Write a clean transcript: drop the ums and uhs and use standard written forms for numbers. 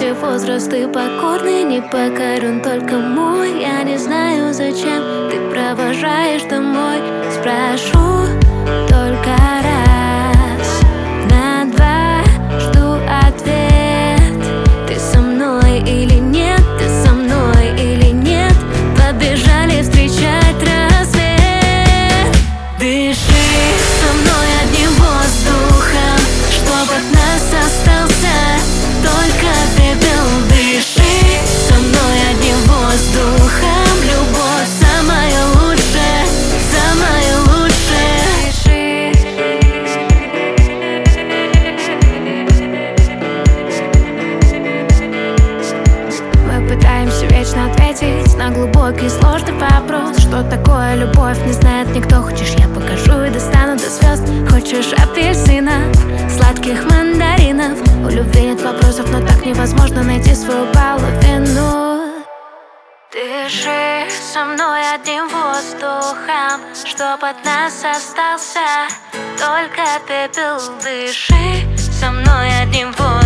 где возраст и покорный, не покорен только мой. Я не знаю, зачем ты провожаешь домой. Спрошу только раз на два, жду ответ. Ты со мной или нет, ты со мной или нет. Побежали встречать рассвет. Дыши со мной одним воздухом, чтоб от нас остался только пепел. Дыши со мной одним воздухом, любовь самая лучшая, самая лучшая. Мы пытаемся вечно ответить на глубокий сложный вопрос: что такое любовь, не знает никто. Хочешь, я покажу и достану до звезд? Хочешь апельсинов, сладких мандаринов? У любви нет вопросов, но так невозможно найти свою половину. Дыши со мной одним воздухом, чтоб от нас остался только пепел. Дыши со мной одним воздухом.